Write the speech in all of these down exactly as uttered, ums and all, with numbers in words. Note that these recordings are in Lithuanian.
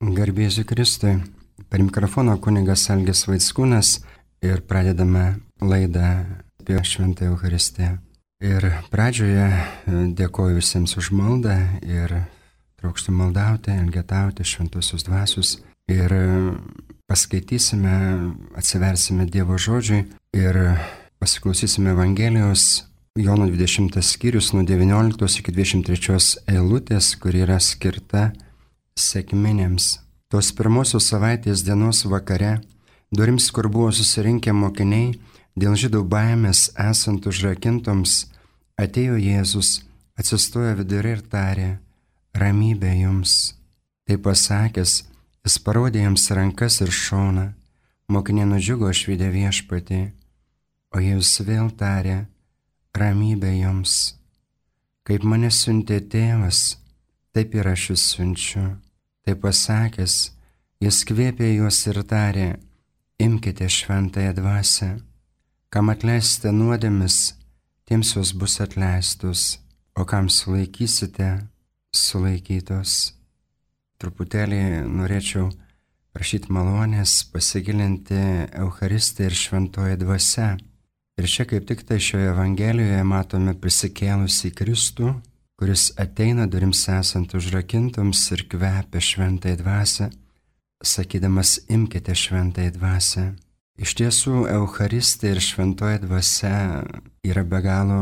Garbėsiu Kristui. Per mikrofoną kunigas Algis Vaickūnas ir pradedame laidą apie Šventąją Eucharistiją. Ir pradžioje dėkoju visiems už maldą ir trokštu maldauti, elgetauti šventosios dvasius. Ir paskaitysime, atsiversime Dievo žodžiui ir pasiklausysime Evangelijos Jono dvidešimtas skyrius nuo devynioliktos iki dvidešimt trečios eilutės, kuri yra skirta sekminėms. Tos pirmosios savaitės dienos vakare, durims, kur buvo susirinkę mokiniai, dėl žydų baimės esant užrakintoms, atėjo Jėzus, atsistojo vidury ir tarė: ramybė jums. Tai pasakęs, jis parodė jiems rankas ir šoną. Mokiniai nudžiugo išvydę viešpatį, o Jėzus vėl tarė: ramybė jums. Kaip mane siuntė tėvas, taip ir aš jūs siunčiu. Tai pasakęs, jis kvėpė juos ir tarė: imkite šventąją dvasią. Kam atleisite nuodėmes, tiems jos bus atleistos, o kam sulaikysite, sulaikytos. Truputėlį norėčiau prašyti malonės pasigilinti Eucharistiją ir šventoje dvasia. Ir čia kaip tik tai šioje Evangelijoje matome prisikėlusį Kristų, kuris ateina durims esant užrakintoms ir kvepia šventąją dvasią, sakydamas: imkite šventąją dvasią. Iš tiesų, Eucharistija ir šventoji dvasia yra be galo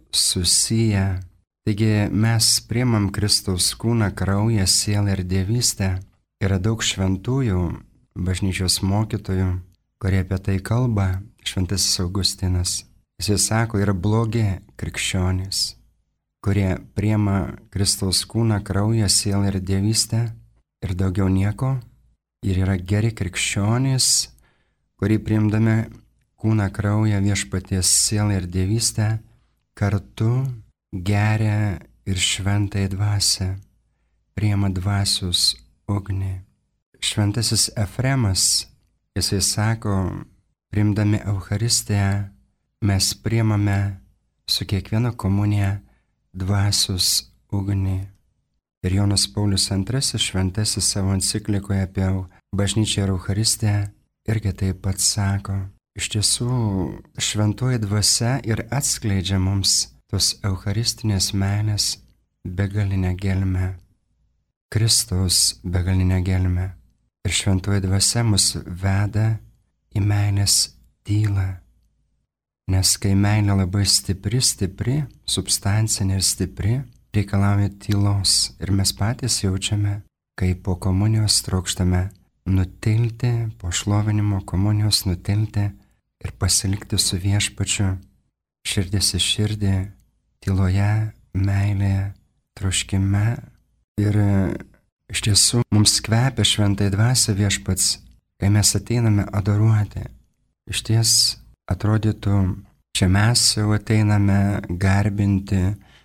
susiję. Taigi mes priimam Kristaus kūną, kraują, sielą ir dievystę. Yra daug šventųjų, bažnyčios mokytojų, kurie apie tai kalba. Šventasis Augustinas. Jis sako, yra blogi krikščionys, kurie priima Kristaus kūną, kraują, sielą ir dievystę ir daugiau nieko. Ir yra geri krikščionys, kurie priimdami kūną, kraują, viešpaties sielą ir dievystę kartu geria ir šventąją dvasią, priima dvasios ugnį. Šventasis Efremas, jisai sako, priimdami Eucharistiją, mes priimame su kiekviena komunija dvasios ugnį. Ir Jonas Paulius antrasis šventasis savo enciklikoje apie bažnyčią ir Eucharistiją irgi taip pat sako: iš tiesų, šventoji dvasia ir atskleidžia mums tos eucharistinės meilės begalinę gelmę, Kristaus begalinę gelmę. Ir šventoji dvasia mus veda į meilės tylą. Nes kai meilė labai stipri, stipri, substancinė ir stipri, reikalauja tylos. Ir mes patys jaučiame, kai po komunijos trokštame nutilti, po šlovinimo komunijos nutilti ir pasilikti su viešpačiu, širdis į širdį, tyloje, meilėje, troškime. Ir iš tiesų mums kvepia šventąją dvasią viešpats, kai mes ateiname adoruoti. Iš ties atrodytų, čia mes jau ateiname garbinti,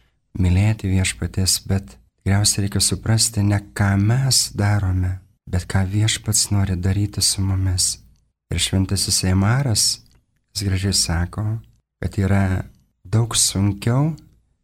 mylėti viešpaties, bet tikriausiai reikia suprasti, ne ką mes darome, bet ką viešpats nori daryti su mumis. Ir šventasis Eimaras, jis gražiai sako, kad yra daug sunkiau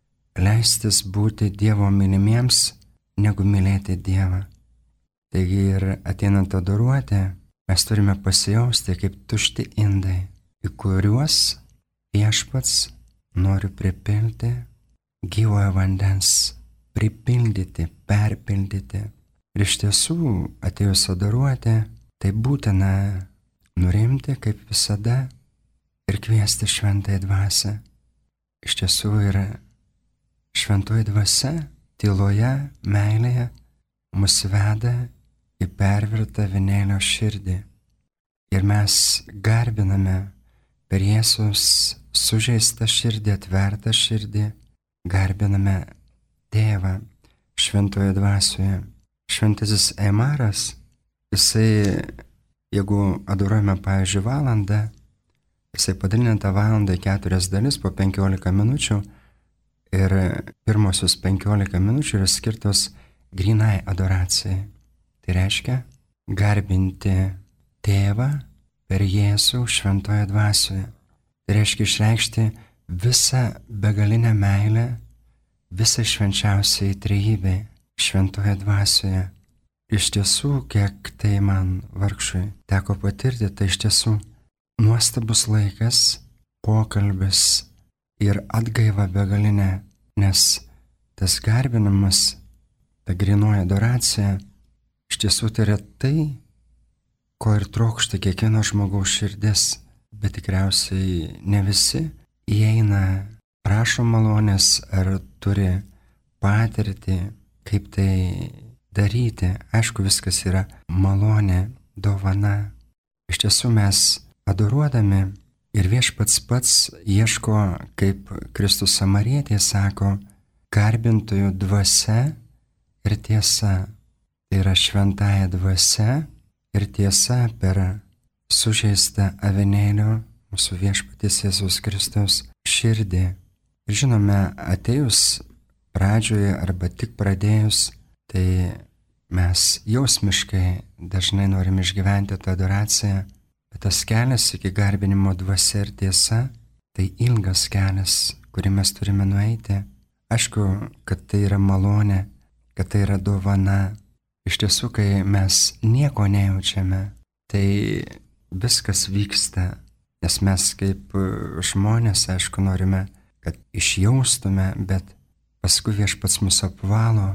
leistis būti Dievo mylimiems, negu mylėti Dievą. Taigi ir ateinant adoruoti, mes turime pasijausti kaip tušti indai, į kuriuos viešpats nori pripilti gyvojo vandens, pripildyti, perpildyti. Ir iš tiesų, atėjus adoruoti, tai būtina nurimti kaip visada ir kviesti šventąją dvasią. Iš tiesų yra šventoji dvasia, tyloje, meilėje mus veda į pervirtą avinėlio širdį. Ir mes garbiname per Jėzus sužeistą širdį, atvertą širdį, garbiname Tėvą šventoje dvasioje. Šventasis Eimaras, jisai, jeigu adoruojame, pavyzdžiui, valandą, jisai padalina tą valandą į keturias dalis po penkiolika minučių ir pirmosios penkiolika minučių yra skirtos grynai adoracijai. Tai reiškia garbinti Tėvą per Jėzų šventoje dvasioje. Tai reiškia išreikšti visą begalinę meilę, visą švenčiausiai trejybei šventoje dvasioje. iš tiesų, kiek tai man vargšui teko patirti, tai iš tiesų nuostabus laikas, pokalbis ir atgaiva begalinė, nes tas garbinimas, ta grynoji adoracija, iš tiesų tai yra tai, ko ir trokšta kiekvieno žmogaus širdis, bet tikriausiai ne visi įeina, prašo malonės ar turi patirtį, kaip tai daryti. Aišku, viskas yra malonė, dovana. Iš tiesų mes adoruodami ir viešpats pats ieško, kaip Kristus Samarietė sako, garbintojų dvasia ir tiesa. Tai yra šventąja dvasia ir tiesa per sužeistą avinėlio mūsų viešpaties Jėzus Kristus širdį. Ir žinome, atėjus pradžioje arba tik pradėjus, tai mes jausmiškai dažnai norim išgyventi tą adoraciją, bet tas kelias iki garbinimo dvasia ir tiesa, tai ilgas kelias, kurį mes turime nueiti. Aišku, kad tai yra malonė, kad tai yra dovana. Iš tiesų, kai mes nieko nejaučiame, tai viskas vyksta, nes mes kaip žmonės, aišku, norime, kad išjaustume, bet paskui viešpats mus apvalo,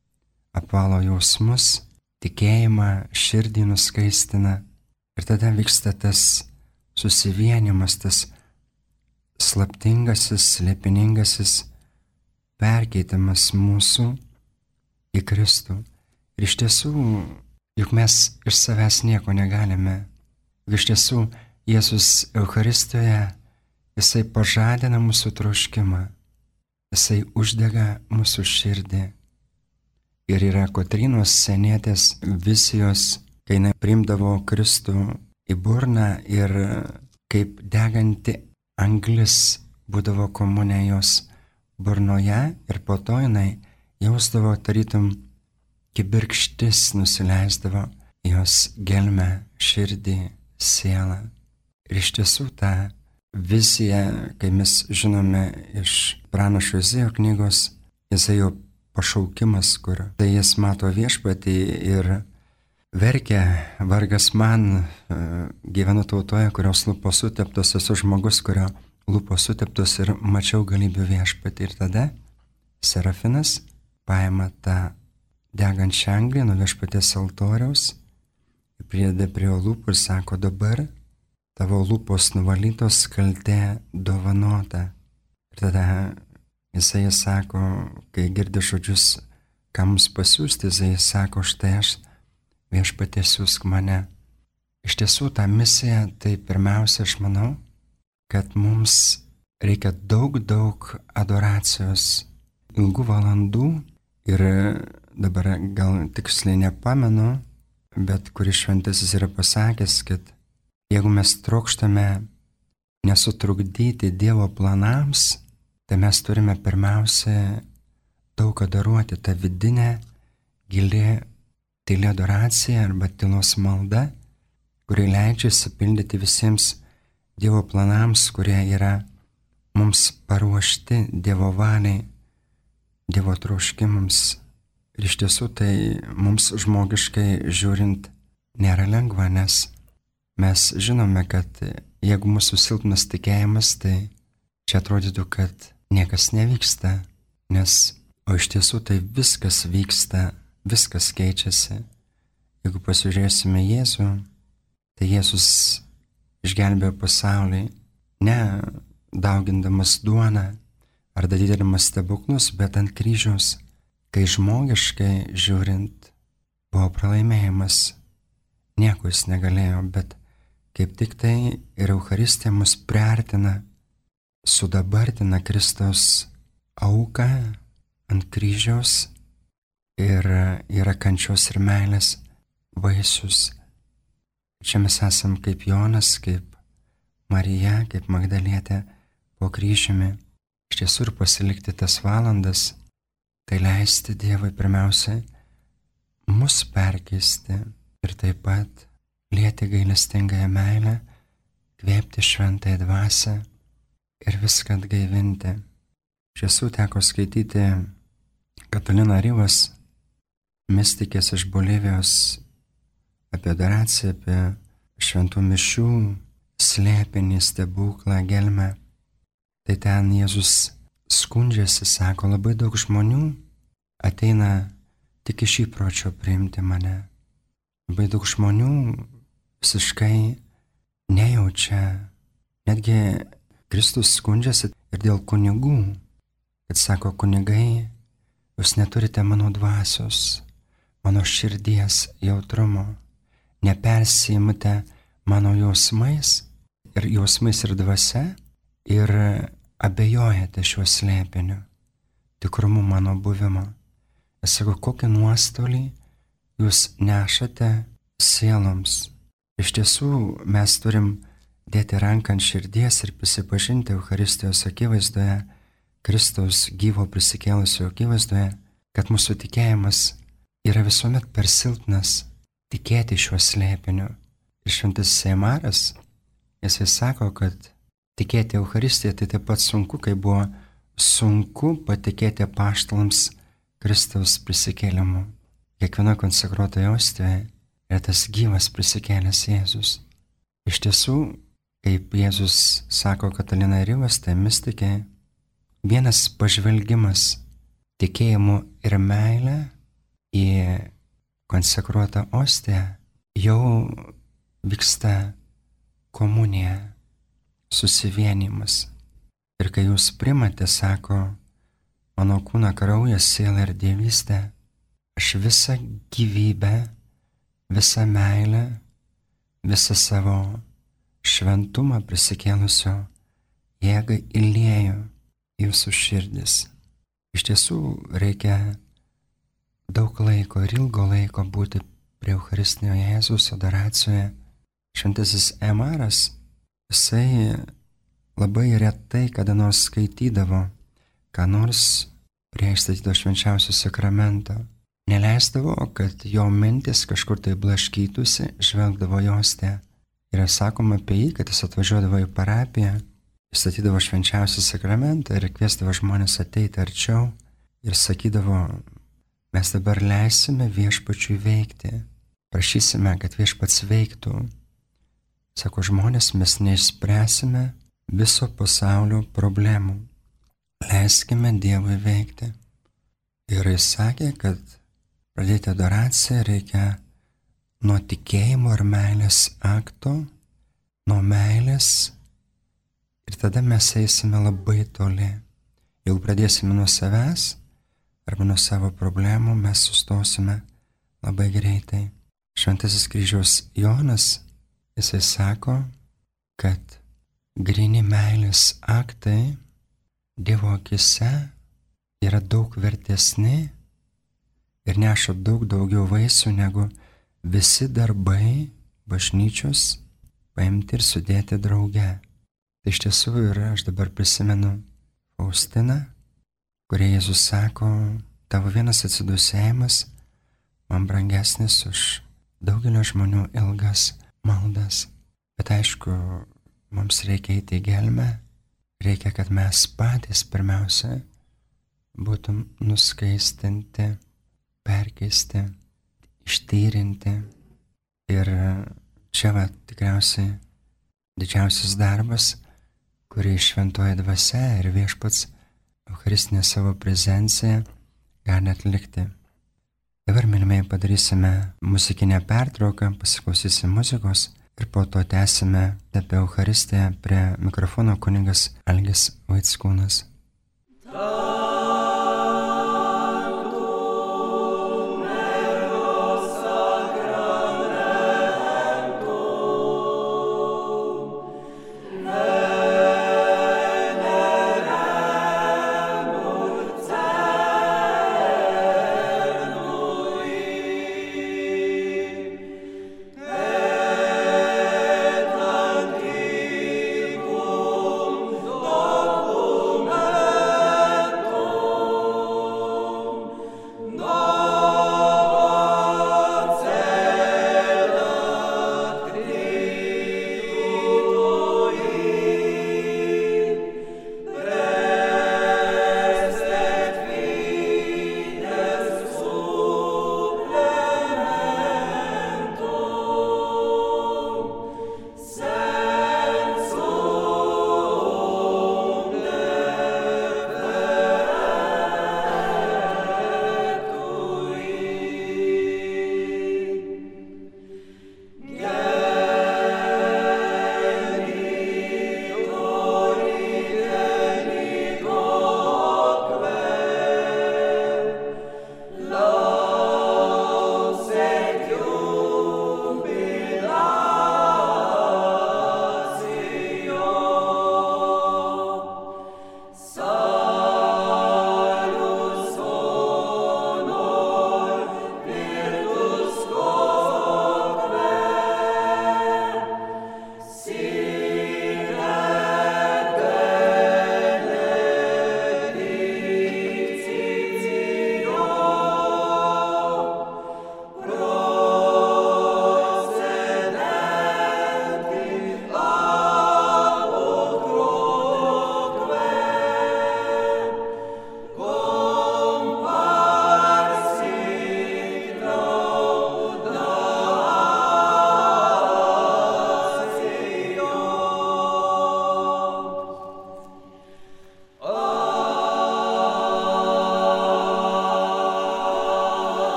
apvalo jausmus, tikėjimą, širdį nuskaistina ir tada vyksta tas susivienimas, tas slaptingasis, slėpiningasis perkeitimas mūsų į Kristų. Ir iš tiesų, juk mes iš savęs nieko negalime. Juk iš tiesų, Jėzus Eucharistijoje, Jisai pažadina mūsų troškimą, Jisai uždega mūsų širdį. Ir yra Kotrynos Sienietės vizijos, kai jinai priimdavo Kristų į burną ir kaip deganti anglis būdavo komunė jos burnoje ir po to jinai jausdavo tarytum kibirkštis nusileisdavo jos gelmę, širdį, sielą. Ir iš tiesų tą viziją, kai mes žinome iš pranašo Izaijo knygos, Izaijo pašaukimas, kur tai jis mato viešpatį ir verkia, vargas man, gyvenu tautoje, kurios lūpos suteptos, esu žmogus, kurio lūpos suteptos ir mačiau galybių viešpatį. Ir tada Serafinas paima tą degančią anglį nuo viešpaties altoriaus, prideda prie jo lūpų ir sako, dabar tavo lūpos nuvalytos, kaltė dovanota. Ir tada jisai sako, kai girdi žodžius, ką mums pasiūsti, jisai sako, štai aš, viešpatie, siųsk mane. Iš tiesų, tą misiją, tai pirmiausia, aš manau, kad mums reikia daug, daug adoracijos, ilgų valandų ir dabar gal tiksliai nepamenu, bet kuris šventasis yra pasakęs, kad jeigu mes trokštame nesutrukdyti Dievo planams, tai mes turime pirmiausia daug adoruoti, tą vidinę, gili, tyli adoracija arba tylos malda, kuri leidžia įsipildyti visiems Dievo planams, kurie yra mums paruošti Dievo valiai, Dievo troškimams. Ir iš tiesų tai mums žmogiškai žiūrint nėra lengva, nes mes žinome, kad jeigu mūsų silpnas tikėjimas, tai čia atrodytų, kad niekas nevyksta, nes o iš tiesų tai viskas vyksta, viskas keičiasi. Jeigu pasižiūrėsime Jėzų, tai Jėzus išgelbėjo pasaulį ne daugindamas duoną ar darydamas stebuklus, bet ant kryžiaus, kai žmogiškai žiūrint buvo pralaimėjimas, nieko jis negalėjo, bet kaip tik tai ir Eucharistija mus priartina, sudabartina Kristaus auką ant kryžiaus ir yra kančios ir meilės vaisius. Čia mes esam kaip Jonas, kaip Marija, kaip Magdalietė po kryžiumi. Iš tiesų ir pasilikti tas valandas, tai leisti Dievui pirmiausiai mus perkeisti ir taip pat lieti gailestingąją meilę, kvėpti šventąją dvasią ir viską atgaivinti. Iš tiesų teko skaityti Katalina Rivas mistikės iš Bolivijos, apie adoraciją, apie šventų mišių slėpinį, stebuklą, gelmę. Tai ten Jėzus skundžiasi, sako, labai daug žmonių ateina tik iš įpročio priimti mane. Labai daug žmonių visiškai nejaučia. Netgi Kristus skundžiasi ir dėl kunigų, kad sako, kunigai, jūs neturite mano dvasios, mano širdies jautrumo, nepersijimate mano jausmais ir jausmais ir dvasia ir abejojate šiuo slėpiniu, tikrumu mano buvimo. Aš sakau, kokį nuostolį jūs nešate sieloms. Iš tiesų mes turim dėti ranką ant širdies ir prisipažinti Eucharistijos akivaizdoje, Kristaus gyvo prisikėlusio akivaizdoje, kad mūsų tikėjimas yra visuomet per silpnas tikėti šiuo slėpiniu. Ir šventasis Eimaras, jisai sako, kad tikėti Eucharistiją tai taip pat sunku, kai buvo sunku patikėti apaštalams Kristaus prisikėlimu. Kiekviena konsekruota ostija yra tas gyvas prisikėlęs Jėzus. Iš tiesų, kaip Jėzus sako Katalina Rivas, tai mistikė, vienas pažvelgimas tikėjimu ir meilę į konsekruotą ostiją jau vyksta komunija, susivienimas. Ir kai jūs primate, sako, mano kūną, kraujas, siela ir dievystė, aš visą gyvybę, visą meilę, visą savo šventumą prisikėlusio jėgą įlieju į jūsų širdis. Iš tiesų reikia daug laiko ir ilgo laiko būti prie Eucharistinio Jėzaus adoracijoje. Šventasis Eimaras, jisai labai retai kada nors skaitydavo ką nors prie išstatyto švenčiausio sakramento. Neleisdavo, kad jo mintis kažkur tai blaškytųsi, žvelgdavo į ostiją. Yra sakoma apie jį, kad jis atvažiuodavo į parapiją, statydavo švenčiausią sakramentą ir kviesdavo žmonės ateiti arčiau ir sakydavo, mes dabar leisime viešpačiui veikti, prašysime, kad viešpats veiktų. Sako žmonės, mes neišspręsime viso pasaulio problemų, leiskime Dievui veikti. Ir jis sakė, kad pradėti adoraciją reikia nuo tikėjimo ir meilės akto, nuo meilės, ir tada mes eisime labai toli. Jeigu pradėsime nuo savęs arba nuo savo problemų, mes sustosime labai greitai. Šventasis kryžiaus Jonas, jisai sako, kad gryni meilės aktai Dievo akise yra daug vertesni ir neša daug daugiau vaisių negu visi darbai bažnyčios paimti ir sudėti drauge. Tai iš tiesų ir aš dabar prisimenu Faustiną, kurie Jėzus sako, tavo vienas atsidūsėjimas man brangesnis už daugelio žmonių ilgas maldas. Bet aišku, mums reikia eiti į gelmę, reikia, kad mes patys pirmiausia būtum nuskaistinti, perkeisti, ištyrinti. Ir čia va tikriausiai didžiausias darbas, kurį šventoji dvasia ir viešpats Eucharistinė savo prezencija gali atlikti. Dabar, mylimieji, padarysime muzikinę pertrauką, pasiklausysim muzikos ir po to tęsime apie Eucharistiją. Prie mikrofono kunigas Algis Vaickūnas. Come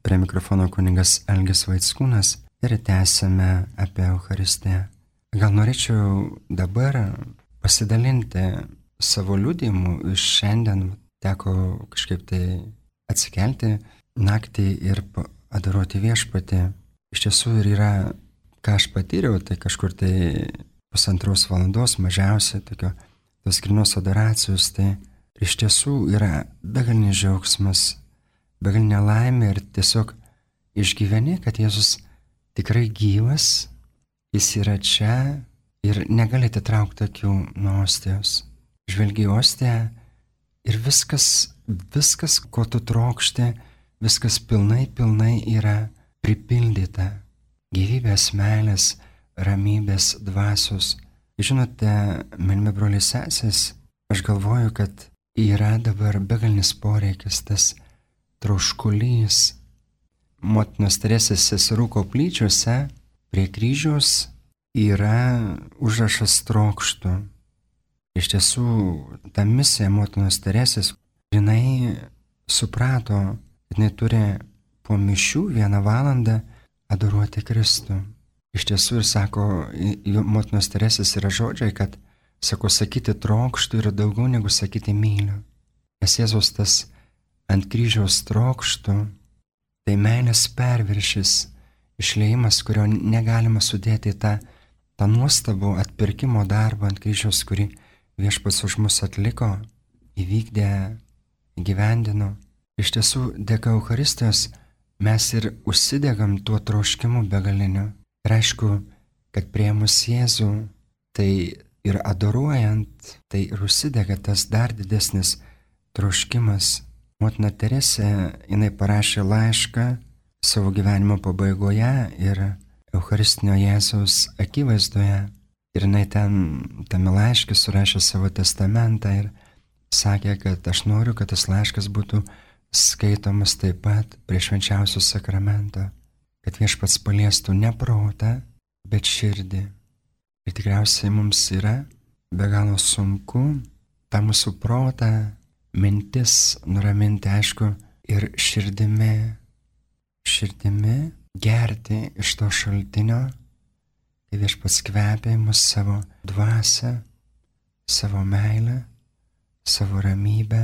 Prie mikrofono kunigas Algis Vaickūnas ir tęsime apie Eucharistiją. Gal norėčiau dabar pasidalinti savo liudijimu. Iš šiandien teko kažkaip tai atsikelti naktį ir adoruoti viešpatį. Iš tiesų ir yra, ką aš patyriau, tai kažkur tai pusantros valandos mažiausiai tokio tos grynos adoracijos, tai iš tiesų yra begalinis džiaugsmas, begalinė laimė ir tiesiog išgyveni, kad Jėzus tikrai gyvas, jis yra čia ir negali atitraukti akių nuo ostijos. Žvelgi į ostiją ir viskas, viskas, ko tu trokšti, viskas pilnai, pilnai yra pripildyta. Gyvybės, meilės, ramybės, dvasios. Žinote, mylimi broliai sesės, aš galvoju, kad yra dabar begalinis poreikis, tas troškulys. Motinos Teresės seserų koplyčiose prie kryžiaus yra užrašas trokštu. Iš tiesų, ta misija motinos Teresės, jinai suprato, kad jinai turi po mišių vieną valandą adoruoti Kristų. Iš tiesų ir sako, motinos Teresės yra žodžiai, kad, sako, sakyti trokštų yra daugiau negu sakyti myliu. Nes Jėzus tas ant kryžiaus trokštų, tai meilės perviršis, išliejimas, kurio negalima sudėti į tą, tą nuostabų atpirkimo darbą ant kryžiaus, kurį viešpats už mus atliko, įvykdė, įgyvendino. Iš tiesų, dėka Eucharistijos mes ir užsidegam tuo troškimu begaliniu. Ir aišku, kad priėmus Jėzų, tai ir adoruojant, tai ir užsidega tas dar didesnis troškimas. Motina Teresė, jinai parašė laišką savo gyvenimo pabaigoje ir Eucharistinio Jėzaus akivaizdoje. Ir jinai ten, tame laiške surašė savo testamentą ir sakė, kad aš noriu, kad tas laiškas būtų skaitomas taip pat prie švenčiausio sakramento, kad viešpats paliestų ne protą, bet širdį. Ir tikriausiai mums yra be galo sunku tą mūsų protą, mintis nuraminti, aišku, ir širdimi, širdimi gerti iš to šaltinio, kai viešpats kvepia į mus savo dvasią, savo meilę, savo ramybę,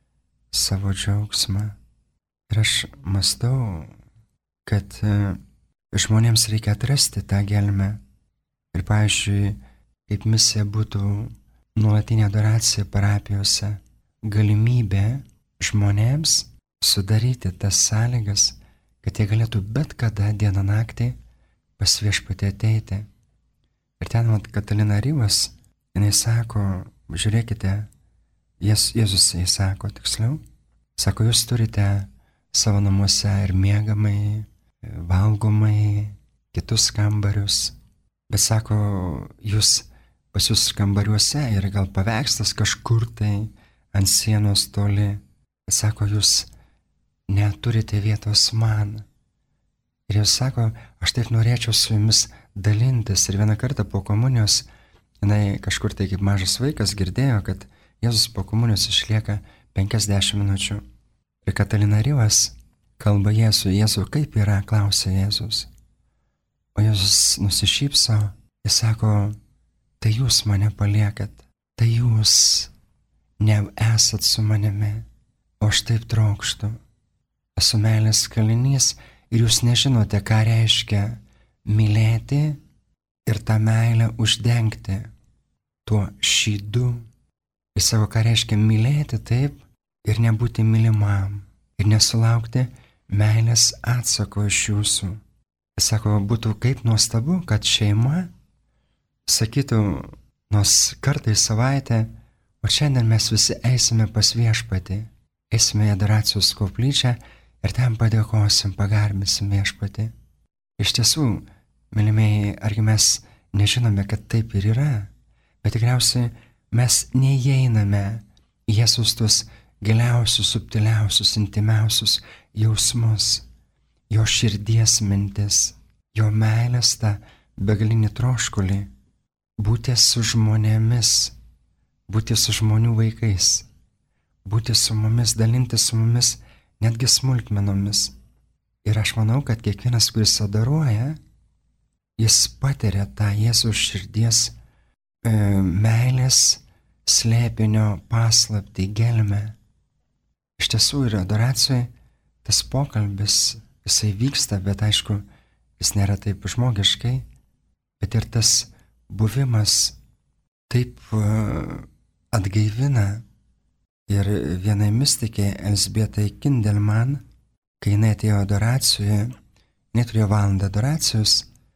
savo džiaugsmą. Ir aš mąstau, kad žmonėms reikia atrasti tą gelmę. Ir, pavyzdžiui, kaip misija būtų nuolatinė adoracija parapijose, galimybė žmonėms sudaryti tas sąlygas, kad jie galėtų bet kada dieną naktį pas viešpatį ateiti. Ir ten vat Katalina Rivas, jinai sako, žiūrėkite, Jėzus, Jėzus jai sako, tiksliau, sako, jūs turite savo namuose ir miegamai, valgomai, kitus kambarius, bet sako, jūs pas jūs kambariuose yra gal paveikslas kažkur tai ant sienos toli, bet sako, jūs neturite vietos man. Ir jūs sako, aš taip norėčiau su jumis dalintis. Ir vieną kartą po komunijos, jinai kažkur tai kaip mažas vaikas girdėjo, kad Jėzus po komunijos išlieka penkiasdešimt minučių. Ir Katalina Rivas kalba Jėzų, Jėzų, kaip yra, klausė Jėzus. O Jėzus nusišypso, jis sako, tai jūs mane paliekat, tai jūs neesat su manimi, o aš taip trokštu. Esu meilės kalinys ir jūs nežinote, ką reiškia mylėti ir tą meilę uždengti tuo šydu. Jis sako, ką reiškia mylėti taip ir nebūti mylimam ir nesulaukti meilės atsako iš jūsų. Jis sako, būtų kaip nuostabu, kad šeima sakytų, nors kartą į savaitę, o šiandien mes visi eisime pas viešpatį, eisime į adoracijos koplyčią ir ten padėkosim, pagarbinsim viešpatį. Iš tiesų, mylimieji, argi mes nežinome, kad taip ir yra, bet tikriausiai mes neįeiname į Jėzus tuos giliausius, subtiliausius, intimiausius jausmus, jo širdies mintis, jo meilės tą begalinį troškulį, būti su žmonėmis, būti su žmonių vaikais, būti su mumis, dalinti su mumis netgi smulkmenomis. Ir aš manau, kad kiekvienas, kuris adoruoja, jis patiria tą Jėzaus širdies e, meilės slėpinio paslaptį, gelmę. Iš tiesų ir adoracijoje tas pokalbis, jisai vyksta, bet aišku, jis nėra taip žmogiškai, bet ir tas buvimas taip atgaivina. Ir vienai mistikė Elzbietai Kindelman, kai jinai atėjo adoracijoje, jinai turėjo valandą adoracijos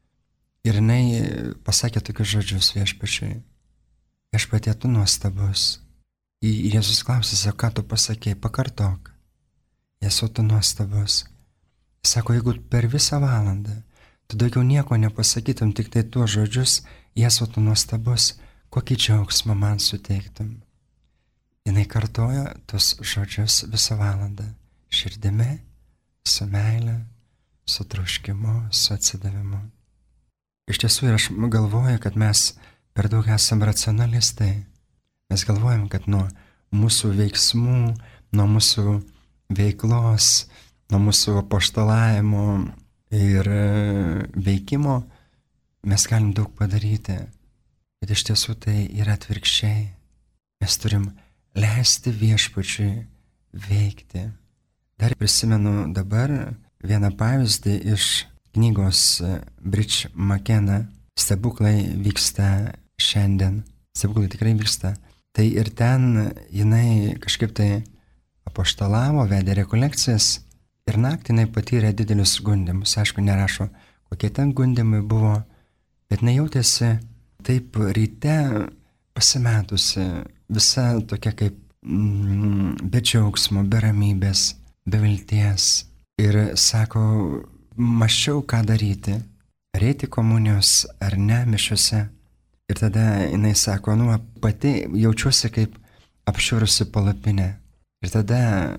ir jinai pasakė tokius žodžius viešpačiui: viešpatie, tu nuostabus. Ir Jėzus klausė, ką tu pasakėjai, pakartok. Jėzus, tu nuostabus. Jis sako, jeigu per visą valandą tu daugiau nieko nepasakytum, tik tai tuos žodžius, Jėzus, tu nuostabus, kokį džiaugsmą man suteiktum. Jinai kartojo tuos žodžius visą valandą, širdimi, su meile, su troškimu, su atsidavimu. Iš tiesų, ir aš galvoju, kad mes per daug esam racionalistai. Mes galvojam, kad nuo mūsų veiksmų, nuo mūsų veiklos, nuo mūsų apaštalavimo ir veikimo mes galim daug padaryti. Bet iš tiesų tai yra atvirkščiai. Mes turim leisti viešpačiui veikti. Dar prisimenu dabar vieną pavyzdį iš knygos Bridge McKenna Stebuklai vyksta šiandien. Stebuklai tikrai vyksta. Tai ir ten jinai kažkaip tai apaštalavo, vedė rekolekcijas ir naktį jinai patyrė didelius gundymus. Aišku, nerašo, kokie ten gundymai buvo, bet jinai jautėsi taip ryte pasimetusi, visa tokia kaip mm, be džiaugsmo, be ramybės, be vilties. Ir sako, mąsčiau, ką daryti, ar eiti komunijos ar ne mišiuose. Ir tada jinai sako, nu, pati jaučiuosi kaip apšiurusi palapinė. Ir tada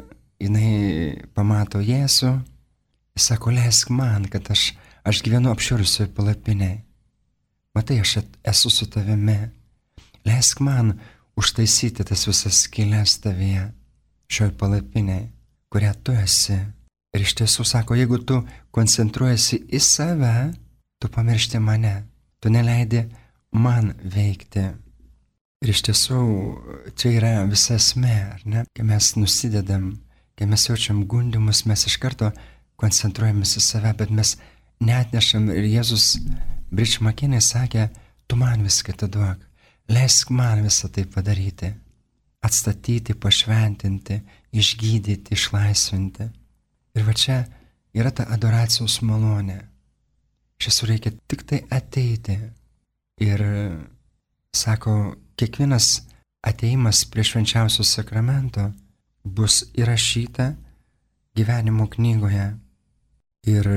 jinai pamato Jėzų, jis sako, leisk man, kad aš, aš gyvenu apšiurusi palapinė. Matai, aš esu su tavimi. Leisk man užtaisyti tas visas skylės tavyje, šioj palapinė, kurią tu esi. Ir iš tiesų sako, jeigu tu koncentruojasi į save, tu pamiršti mane, tu neleidi man veikti. Ir iš tiesų čia yra visa esmė, ar ne? Kai mes nusidedam, kai mes jaučiam gundymus, mes iš karto koncentruojamės į save, bet mes neatnešam. Ir Jėzus Bridge McKenna sakė, tu man viską atiduok, leisk man visą tai padaryti, atstatyti, pašventinti, išgydyti, išlaisvinti. Ir va čia yra ta adoracijos malonė. Šis reikia tik tai ateiti. Ir sako, kiekvienas ateimas prie švenčiausio sakramento bus įrašyta gyvenimo knygoje. Ir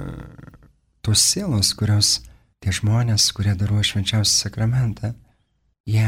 tos sielos, kurios tie žmonės, kurie daruoja švenčiausią sakramentą, jie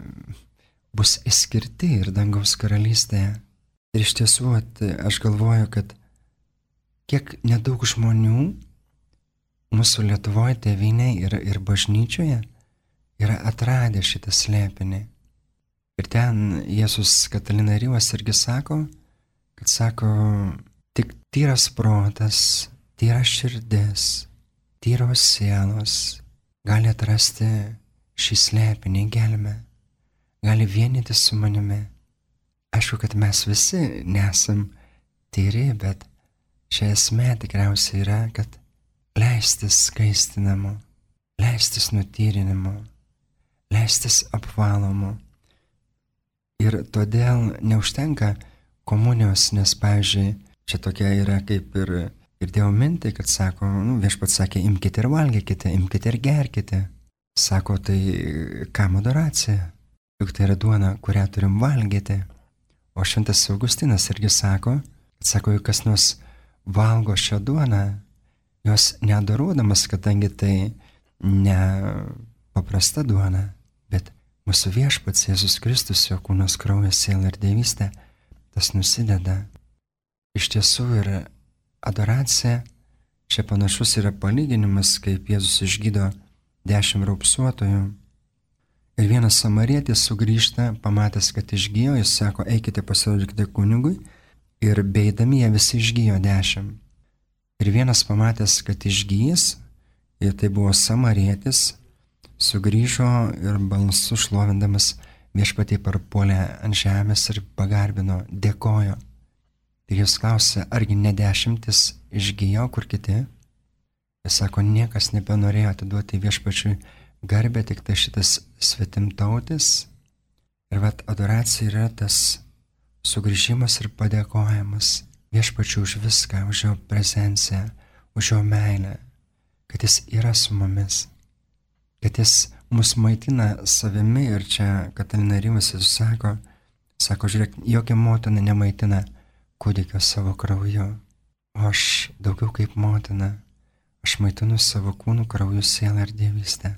bus išskirti ir dangaus karalystėje. Ir iš tiesų, aš galvoju, kad kiek nedaug žmonių mūsų Lietuvoje, tėvynėje ir, ir bažnyčioje yra atradę šitą slėpinį. Ir ten Jėzus Katalina Ryvas irgi sako, kad sako, tik tyras protas, tyras širdis, tyros sielos gali atrasti šį slėpinį, gelmę, gali vienytis su manimi. Aišku, kad mes visi nesam tyri, bet šia esmė tikriausiai yra, kad leistis skaistinamu, leistis nutyrinimu, leistis apvalomu. Ir todėl neužtenka komunijos, nes, pavyzdžiui, čia tokia yra kaip ir, ir Dievo mintai, kad sako, nu, viešpats sakė, imkite ir valgykite, imkite ir gerkite. Sako, tai kam adoracija? Juk tai yra duona, kurią turim valgyti. O šventas Augustinas irgi sako, kad sako, juk kas nors valgo šią duoną, jos neadoruodamas, kadangi tai ne paprasta duona, bet mūsų viešpats Jėzus Kristus, jo kūnas, kraujas, siela ir dievystė, tas nusideda. Iš tiesų ir adoracija, čia panašus yra palyginimas, kaip Jėzus išgydo dešimt raupsuotojų. Ir vienas samarietis sugrįžta, pamatęs, kad išgyjo, jis sako, eikite pasirodykite kunigui, ir beidami jie visi išgyjo dešimt. Ir vienas pamatęs, kad išgys, ir tai buvo samarietis, sugrįžo ir balsu šlovindamas viešpatį parpuolė ant žemės ir pagarbino, dėkojo. Ir jis klausė, argi ne dešimtis išgijo, kur kiti? Jis sako, niekas nebenorėjo atiduoti viešpačiui garbę, tik tai šitas svetimtautis. Ir vat adoracija yra tas sugrįžimas ir padėkojimas viešpačiui už viską, už jo prezenciją, už jo meilę, kad jis yra su mumis, kad jis mus maitina savimi. Ir čia Katalina Rimasi sako, sako, žiūrėk, jokia motina nemaitina kūdikio savo krauju, o aš daugiau kaip motina, aš maitinu savo kūnų, krauju, sielą ir dievystę.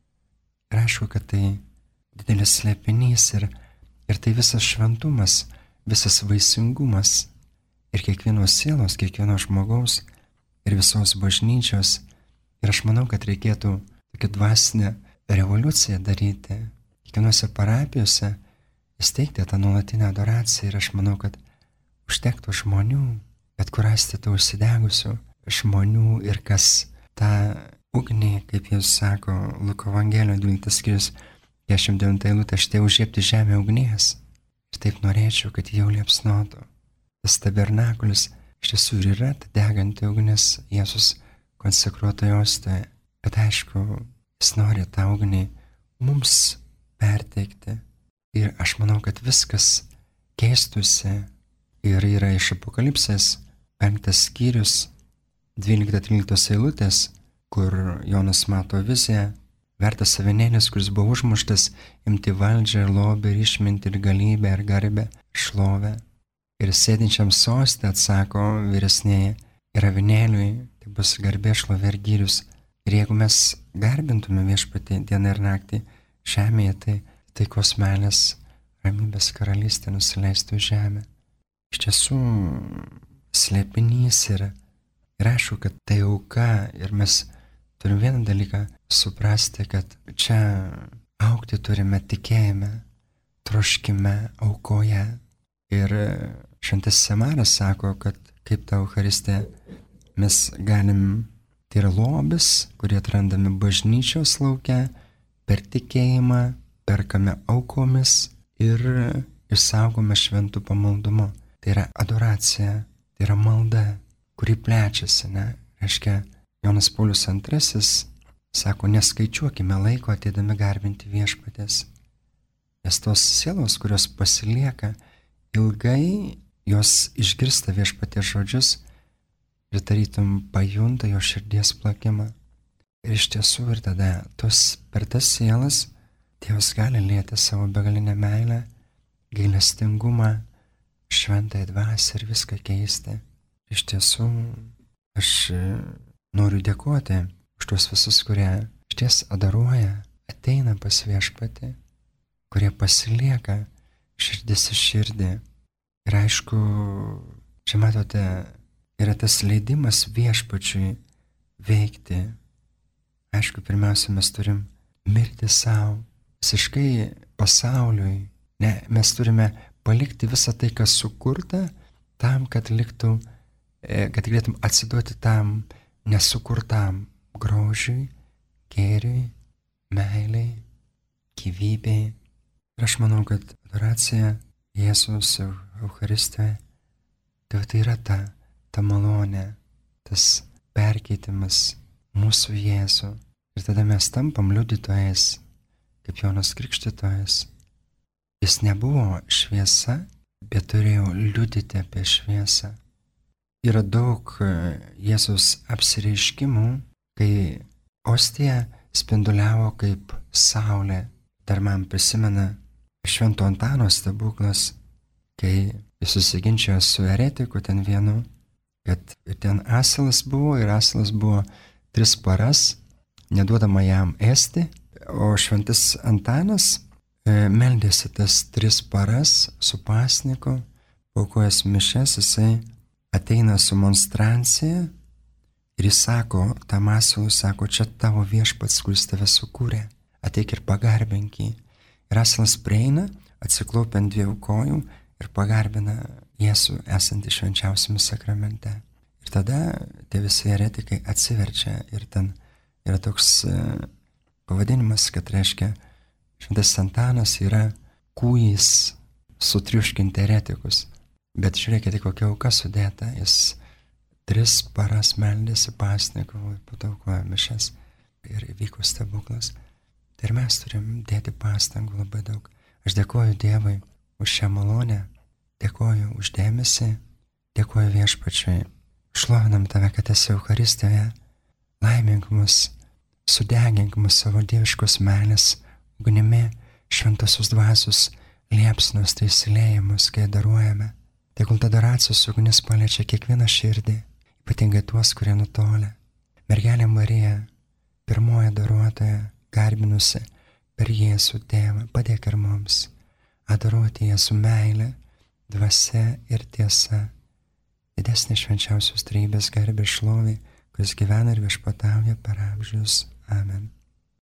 Ir aišku, kad tai didelis slėpinys ir, ir tai visas šventumas, visas vaisingumas ir kiekvienos sielos, kiekvieno žmogaus ir visos bažnyčios. Ir aš manau, kad reikėtų tokią dvasinę revoliuciją daryti, kiekvienose parapijose įsteigti tą nuolatinę adoraciją. Ir aš manau, kad užtektų žmonių, bet kur rasti tų užsidegusių žmonių ir kas tą ugnį, kaip jis sako, Luko Evangelijoje dvyliktas skyrius, keturiasdešimt devinta eilutė, aš tai užžiepti žemę ugnies. Ir taip norėčiau, kad jau liepsnotų. Tas tabernakulis iš tiesų ir yra ta deganti ugnis Jėzus konsekruotoje ostoje. Bet aišku, jis nori tą ugnį mums perteikti. Ir aš manau, kad viskas keistusi. Ir yra iš Apokalipsės penktas skyrius, dvylikta trylikta eilutės, kur Jonas mato viziją, vertas avinėlis, kuris buvo užmuštas, imti valdžią ir lobį ir išmintį ir galybę ir garbę, šlovę. Ir sėdinčiam soste atsako vyresnėje, ir avinėliui tai bus garbė, šlovė ir gyrius. Ir jeigu mes garbintume viešpatį dieną ir naktį žemėje, tai taikos meilės, ramybės karalystė nusileistų į žemę. Iš tiesų slėpinys yra. Ir aišku, kad tai auka. Ir mes turim vieną dalyką suprasti, kad čia augti turime tikėjime, troškime, aukoje. Ir šventasis Semaras sako, kad kaip ta Eucharistija mes galim, tai yra lobis, kurie atrandami bažnyčios lauke, per tikėjimą, perkame aukomis ir išsaugome šventų pamaldumu. Tai yra adoracija, tai yra malda, kuri plečiasi, ne? Reiškia, Jonas Paulius antrasis sako, neskaičiuokime laiko ateidami garbinti viešpatės. Nes tos sielos, kurios pasilieka, ilgai jos išgirsta viešpatės žodžius ir tarytum pajunta jo širdies plakimą. Ir iš tiesų ir tada tos per tas sielas Dievas gali lieti savo begalinę meilę, gailestingumą, šventąją dvasią ir viską keisti. Iš tiesų, aš noriu dėkoti už tuos visus, kurie išties adoruoja, ateina pas viešpatį, kurie pasilieka širdis į širdį. Ir aišku, čia matote, yra tas leidimas viešpačiui veikti. Aišku, pirmiausia, mes turim mirti savo, visiškai pasauliui. Ne, mes turime palikti visą tai, kas sukurta, tam, kad liktų, kad galėtum atsiduoti tam nesukurtam grožiui, gėriui, meiliai, gyvybei. Ir aš manau, kad adoracija Jėzus Eucharistijoje, tai tai yra ta, ta malonė, tas perkeitimas mūsų Jėzų. Ir tada mes tampam liudytojais, kaip Jonas Krikštytojas. Jis nebuvo šviesa, bet turėjo liudyti apie šviesą. Yra daug Jėzus apsireiškimų, kai ostija spinduliavo kaip saulė. Dar man prisimena Švento Antano stebuklas, kai jis susiginčiojo su eretiku ten vienu, kad ir ten asilas buvo, ir asilas buvo tris paras, neduodama jam ėsti, o Šventas Antanas meldėsi tas tris paras su pasniku, paukojęs mišias, jisai ateina su monstrancija ir jis sako, tam asilui sako, čia tavo viešpats, kuris tave sukūrė, ateik ir pagarbink jį. Ir asilas prieina, atsiklaupia ant dviejų kojų ir pagarbina Jėzų esantį švenčiausiame sakramente. Ir tada tie visi eretikai atsiverčia ir ten yra toks pavadinimas, kad reiškia, šventas Antanas yra kūjis sutriuškinti eretikus. Bet žiūrėkite, kokia auka sudėta, jis tris paras meldėsi pasninkavo, po to aukojo mišias ir įvyko stebuklas. Tai ir mes turim dėti pastangų labai daug. Aš dėkoju Dievui už šią malonę, dėkoju už dėmesį, dėkoju Viešpačiui. Šlovinam Tave, kad esi Eucharistijoje, laimink mus, sudegink mus savo dieviškos meilės ugnimi, šventosios dvasios liepsnos tai įsiliejimus, kai daruojame. Tegul ta adoracijos ugnis paliečia kiekvieną širdį, ypatingai tuos, kurie nutolę. Mergelė Marija, pirmoji adoruotoja, garbinusi per Jėzų Tėvą, padėk ir mums adoruoti Jėzų meilę, dvasia ir tiesa, didesnė švenčiausios trejybės garbė šlovė, kuris gyvena ir viešpatauja per amžius. Amen.